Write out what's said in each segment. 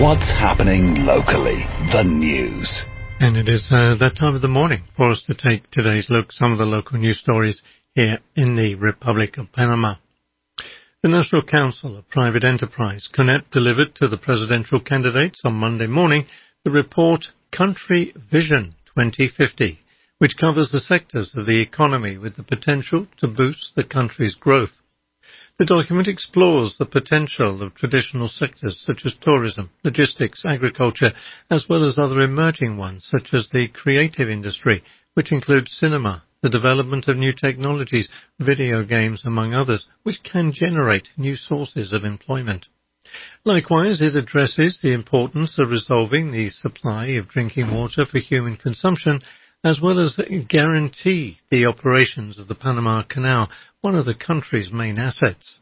What's happening locally? The news. And it is that time of the morning for us to take today's look at some of the local news stories here in the Republic of Panama. The National Council of Private Enterprise, CONEP, delivered to the presidential candidates on Monday morning the report Country Vision 2050, which covers the sectors of the economy with the potential to boost the country's growth. The document explores the potential of traditional sectors such as tourism, logistics, agriculture, as well as other emerging ones such as the creative industry, which includes cinema, the development of new technologies, video games, among others, which can generate new sources of employment. Likewise, it addresses the importance of resolving the supply of drinking water for human consumption, as well as guarantee the operations of the Panama Canal, one of the country's main assets.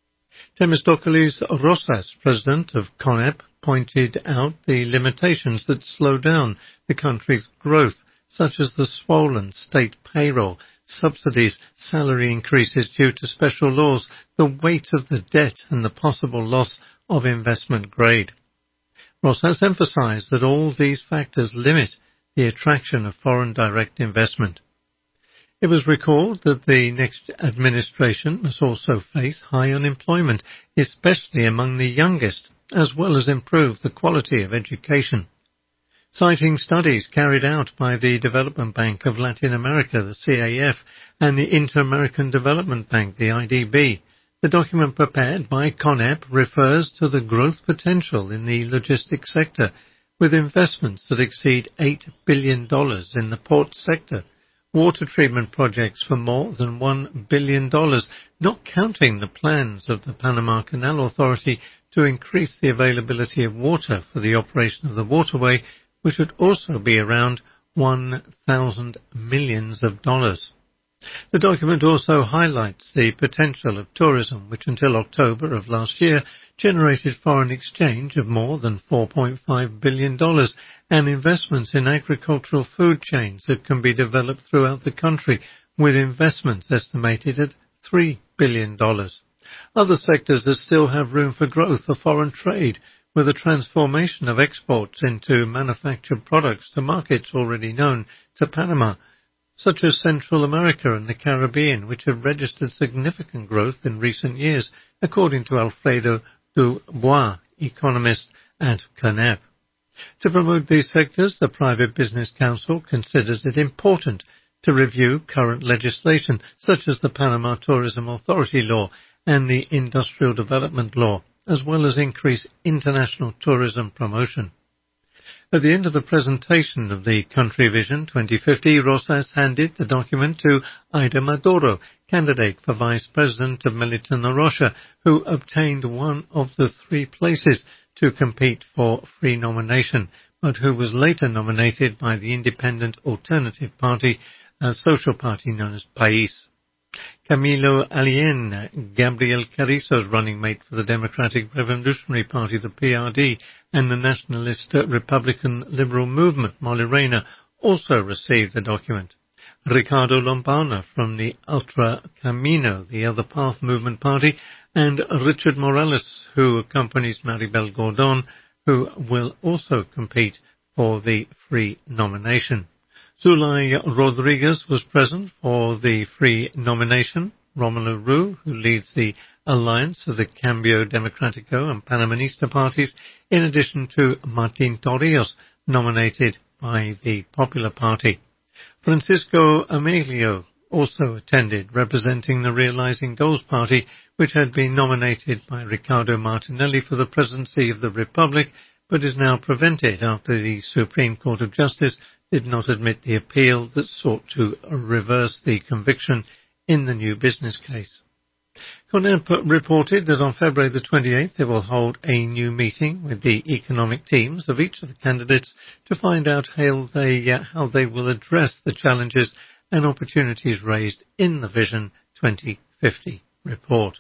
Temistocles Rosas, president of CONEP, pointed out the limitations that slow down the country's growth, such as the swollen state payroll, subsidies, salary increases due to special laws, the weight of the debt and the possible loss of investment grade. Rosas emphasized that all these factors limit the attraction of foreign direct investment. It was recalled that the next administration must also face high unemployment, especially among the youngest, as well as improve the quality of education. Citing studies carried out by the Development Bank of Latin America, the CAF, and the Inter-American Development Bank, the IDB, the document prepared by CONEP refers to the growth potential in the logistics sector, with investments that exceed $8 billion in the port sector, water treatment projects for more than $1 billion, not counting the plans of the Panama Canal Authority to increase the availability of water for the operation of the waterway, which would also be around $1,000 million. The document also highlights the potential of tourism, which until October of last year generated foreign exchange of more than $4.5 billion and investments in agricultural food chains that can be developed throughout the country, with investments estimated at $3 billion. Other sectors that still have room for growth are foreign trade, with the transformation of exports into manufactured products to markets already known to Panama, such as Central America and the Caribbean, which have registered significant growth in recent years, according to Alfredo Dubois, economist at CONEP. To promote these sectors, the Private Business Council considers it important to review current legislation, such as the Panama Tourism Authority Law and the Industrial Development Law, as well as increase international tourism promotion. At the end of the presentation of the Country Vision 2050, Rosas handed the document to Aida Maduro, candidate for Vice President of Militant Rocha, who obtained one of the 3 places to compete for free nomination, but who was later nominated by the Independent Alternative Party, a social party known as PAIS. Camilo Alien, Gabriel Carrizo's running mate for the Democratic Revolutionary Party, the PRD, and the Nationalist Republican Liberal Movement, Molly Reyna, also received the document. Ricardo Lombana from the Ultra Camino, the Other Path Movement Party, and Richard Morales, who accompanies Maribel Gordon, who will also compete for the free nomination. Zulay Rodriguez was present for the free nomination. Romulo Rue, who leads the alliance of the Cambio Democrático and Panamanista parties, in addition to Martin Torrijos, nominated by the Popular Party. Francisco Amelio also attended, representing the Realizing Goals Party, which had been nominated by Ricardo Martinelli for the presidency of the Republic, but is now prevented after the Supreme Court of Justice did not admit the appeal that sought to reverse the conviction in the new business case. CONEP reported that on February the 28th they will hold a new meeting with the economic teams of each of the candidates to find out how they will address the challenges and opportunities raised in the Vision 2050 report.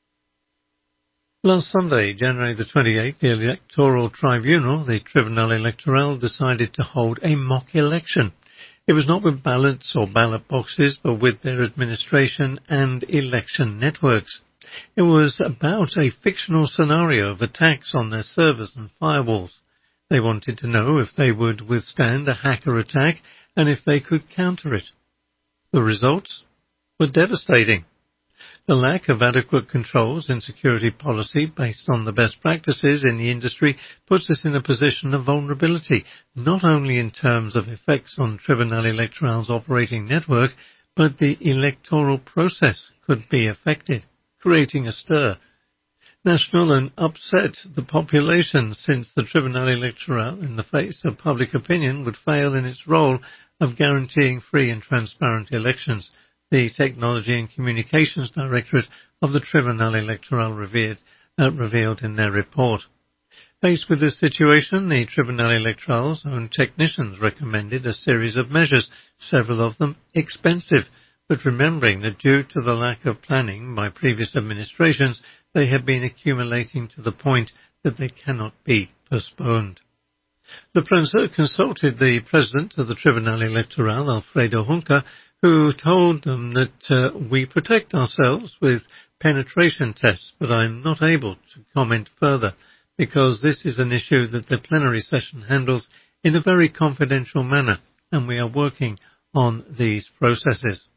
Last Sunday, January the 28th, the Electoral Tribunal, the Tribunal Electoral, decided to hold a mock election. It was not with ballots or ballot boxes, but with their administration and election networks. It was about a fictional scenario of attacks on their servers and firewalls. They wanted to know if they would withstand a hacker attack and if they could counter it. The results were devastating. The lack of adequate controls and security policy based on the best practices in the industry puts us in a position of vulnerability, not only in terms of effects on Tribunal Electoral's operating network, but the electoral process could be affected, creating a stir. National and upset the population, since the Tribunal Electoral, in the face of public opinion, would fail in its role of guaranteeing free and transparent elections. The Technology and Communications Directorate of the Tribunal Electoral revealed in their report. Faced with this situation, the Tribunal Electoral's own technicians recommended a series of measures, several of them expensive, but remembering that due to the lack of planning by previous administrations, they have been accumulating to the point that they cannot be postponed. The Prensa consulted the President of the Tribunal Electoral, Alfredo Juncker, who told them that we protect ourselves with penetration tests, but I'm not able to comment further because this is an issue that the plenary session handles in a very confidential manner, and we are working on these processes.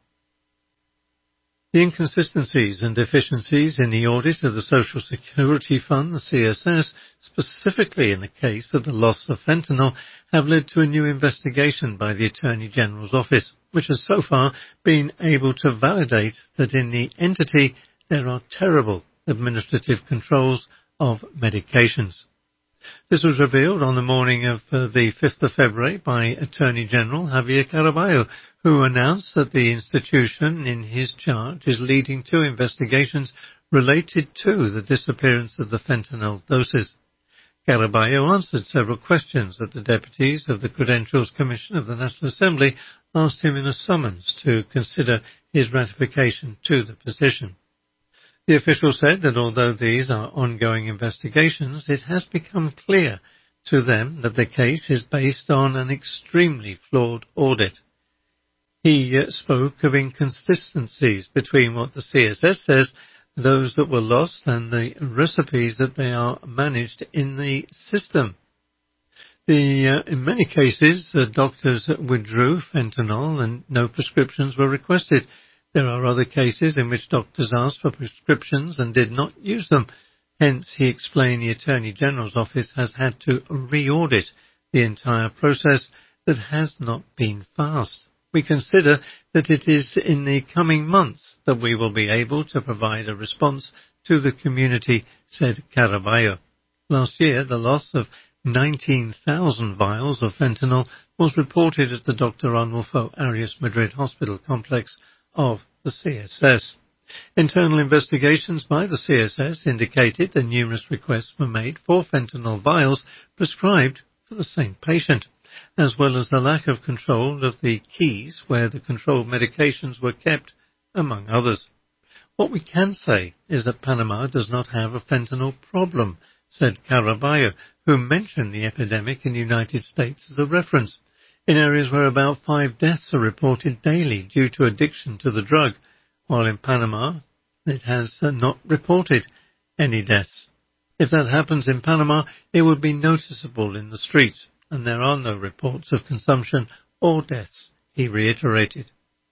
The inconsistencies and deficiencies in the audit of the Social Security Fund, the CSS, specifically in the case of the loss of fentanyl, have led to a new investigation by the Attorney General's Office, which has so far been able to validate that in the entity there are terrible administrative controls of medications. This was revealed on the morning of the 5th of February by Attorney General Javier Caraballo, who announced that the institution in his charge is leading to investigations related to the disappearance of the fentanyl doses. Caraballo answered several questions that the deputies of the Credentials Commission of the National Assembly asked him in a summons to consider his ratification to the position. The official said that although these are ongoing investigations, it has become clear to them that the case is based on an extremely flawed audit. He spoke of inconsistencies between what the CSS says, those that were lost, and the recipes that they are managed in the system. In many cases, doctors withdrew fentanyl and no prescriptions were requested. There are other cases in which doctors asked for prescriptions and did not use them. Hence, he explained, the Attorney General's Office has had to re-audit the entire process that has not been fast. We consider that it is in the coming months that we will be able to provide a response to the community, said Caraballo. Last year, the loss of 19,000 vials of fentanyl was reported at the Dr. Arnulfo Arias Madrid Hospital complex of the CSS. Internal investigations by the CSS indicated that numerous requests were made for fentanyl vials prescribed for the same patient, as well as the lack of control of the keys where the controlled medications were kept, among others. What we can say is that Panama does not have a fentanyl problem, said Caraballo, who mentioned the epidemic in the United States as a reference, in areas where about 5 deaths are reported daily due to addiction to the drug, while in Panama it has not reported any deaths. If that happens in Panama, it would be noticeable in the streets, and there are no reports of consumption or deaths, he reiterated.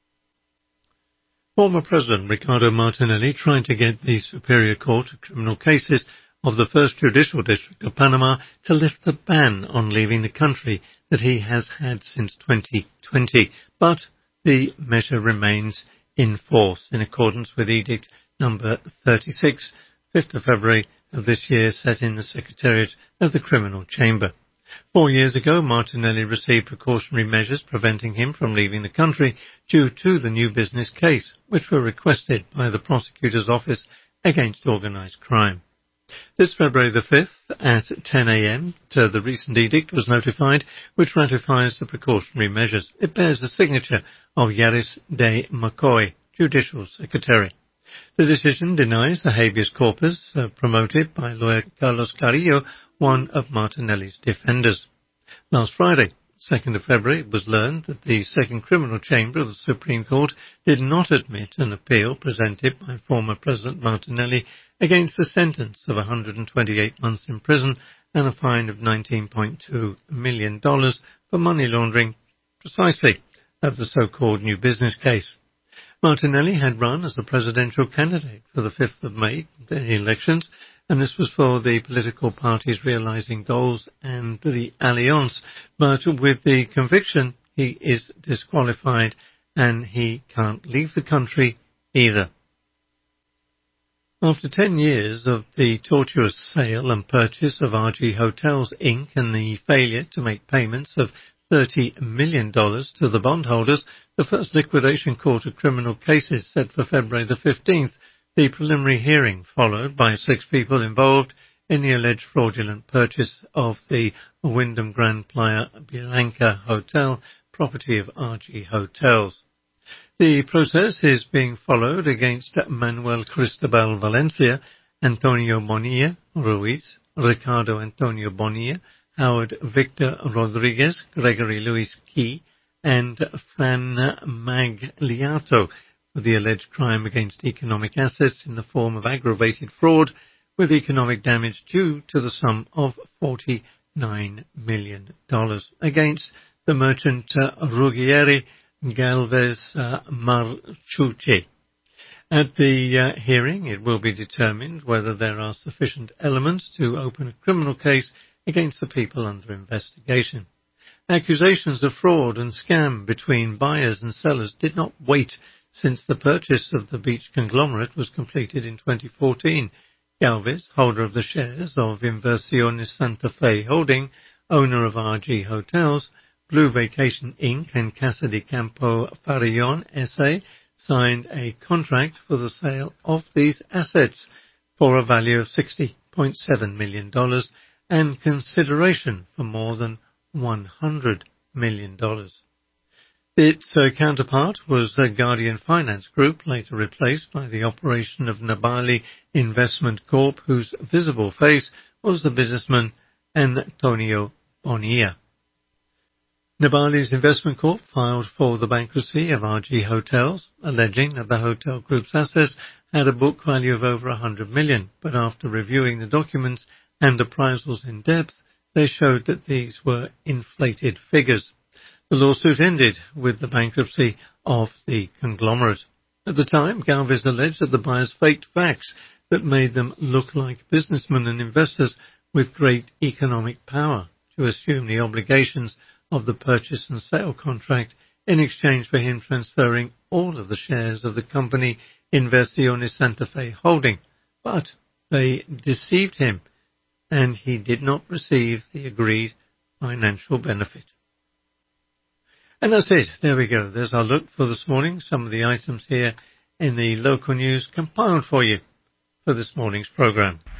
Former President Ricardo Martinelli tried to get the Superior Court of Criminal Cases of the First Judicial District of Panama to lift the ban on leaving the country that he has had since 2020, but the measure remains in force in accordance with Edict number 36, 5th of February of this year, set in the Secretariat of the Criminal Chamber. 4 years ago, Martinelli received precautionary measures preventing him from leaving the country due to the new business case, which were requested by the prosecutor's office against organised crime. This February the 5th at 10 a.m. The recent edict was notified, which ratifies the precautionary measures. It bears the signature of Yaris de McCoy, Judicial Secretary. The decision denies the habeas corpus promoted by lawyer Carlos Carrillo, one of Martinelli's defenders. Last Friday, 2nd of February, it was learned that the Second Criminal Chamber of the Supreme Court did not admit an appeal presented by former President Martinelli against a sentence of 128 months in prison and a fine of $19.2 million for money laundering, precisely of the so-called new business case. Martinelli had run as a presidential candidate for the 5th of May elections, and this was for the political parties Realising Goals and the Alliance. But with the conviction, he is disqualified and he can't leave the country either. After 10 years of the tortuous sale and purchase of RG Hotels Inc. and the failure to make payments of $30 million to the bondholders, the first liquidation court of criminal cases set for February the 15th. The preliminary hearing followed by 6 people involved in the alleged fraudulent purchase of the Wyndham Grand Playa Blanca Hotel, property of RG Hotels. The process is being followed against Manuel Cristobal Valencia, Antonio Bonilla Ruiz, Ricardo Antonio Bonilla, Howard Victor Rodriguez, Gregory Luis Key, and Fran Magliato, for the alleged crime against economic assets in the form of aggravated fraud with economic damage due to the sum of $49 million against the merchant Ruggieri Galvez Marchucci. At the hearing, it will be determined whether there are sufficient elements to open a criminal case against the people under investigation. Accusations of fraud and scam between buyers and sellers did not wait since the purchase of the beach conglomerate was completed in 2014. Galvez, holder of the shares of Inversiones Santa Fe Holding, owner of RG Hotels, Blue Vacation Inc. and Casa de Campo Farallon S.A., signed a contract for the sale of these assets for a value of $60.7 million and consideration for more than $100 million. Its counterpart was the Guardian Finance Group, later replaced by the operation of Nabali Investment Corp., whose visible face was the businessman Antonio Bonilla. Nabali's Investment Corp. Filed for the bankruptcy of RG Hotels, alleging that the hotel group's assets had a book value of over $100 million, but after reviewing the documents and appraisals in depth, they showed that these were inflated figures. The lawsuit ended with the bankruptcy of the conglomerate. At the time, Galvez alleged that the buyers faked facts that made them look like businessmen and investors with great economic power to assume the obligations of the purchase and sale contract in exchange for him transferring all of the shares of the company Inversiones Santa Fe Holding. But they deceived him, and he did not receive the agreed financial benefit. And that's it. There we go. There's our look for this morning. Some of the items here in the local news compiled for you for this morning's program.